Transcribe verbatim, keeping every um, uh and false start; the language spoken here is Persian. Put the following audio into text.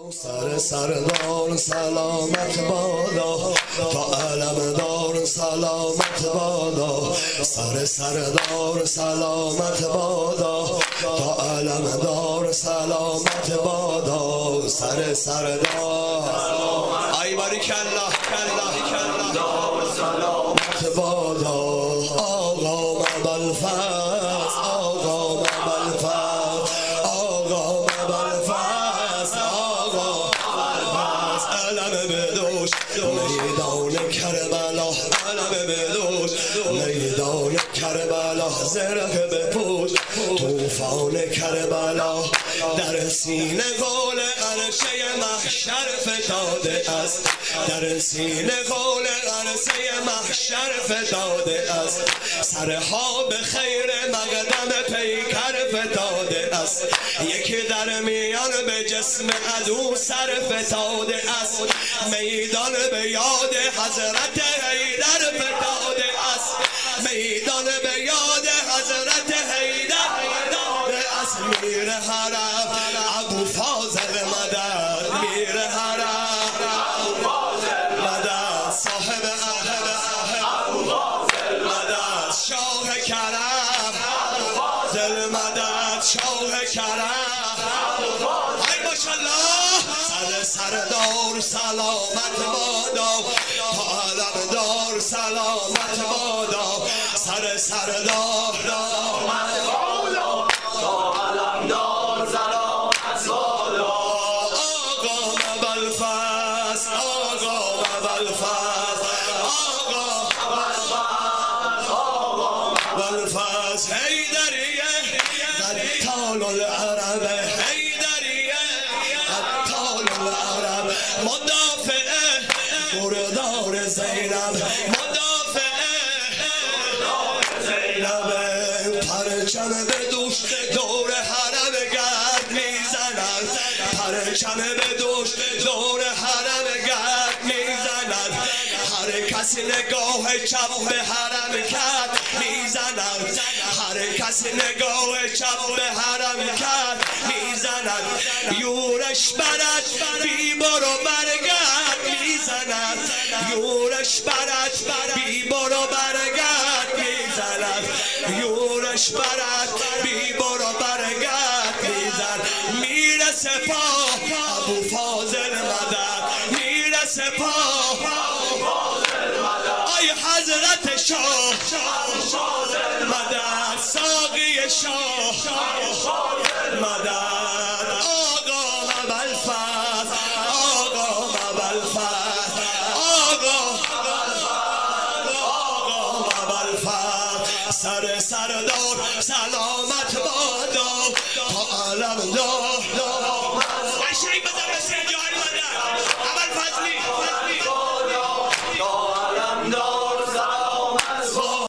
سر سردار سلامت بادا، تا علمدار سلامت بادا. سر سردار سلامت بادا، تا علمدار سلامت بادا. سر سردار ای باریکالله سلامت بادا. آقا مبلفز آقا مبلفز آقا مبلفز آقا مبلفز. علم بدوش میدان کربلا، علم بدوش میدان کربلا. زره بپوش توفان کربلا، در سینه قول عرشه محشر فتاده است. در سینه قول عرشه محشر فتاده است. سرها به خیر مقدم پیکر فتاده است. یکی در میان به جسم عدو سر فتاده است. میدان به یاد حضرت حیدر فتاده است. میدان به یاد حضرت حیدر فتاده است. میر حرم ابو فاضل مدد، میر حرم ابو فاضل مدد. صاحب اهل ابو فاضل مدد. شاه کرم ابو فاضل مدد. شاه کرم ابو فاضل. ای ماشاءالله. سر سردار سلامت بادا، تا علمدار سلامت بادا. سر سردار سلامت بادا، تا علمدار سلامت بادا. آقا مبلفز آقا مبلفز آقا مبلفز آقا مبلفز. حیدریه قتال العرب، حیدریه قتال العرب. مدافع گردار زینب، مدافع گردار زینب. پرچم به دوش دور حرم گرد میزند. پرچم به دوش دور حرم گرد میزند. هر کسی نگاه چپ به حرم کرد میزند. هر کسی نگاه چپ به حرم کرد میزند. یورش برد بی برو برگرد میزند. یورش برد بی برو برگرد میزند. یورش برد بی برو برگرد میزند. میر سپاه ابو فاضل مدد، میر سپاه ابو فاضل مدد. آی حضرت شاه ابو فاضل مدد. ساقی شاه ابو فاضل مدد. آقا مبلفز آقا مبلفز آقا آقا مبلفز. سر سردار سلامت بادا، تا علمدار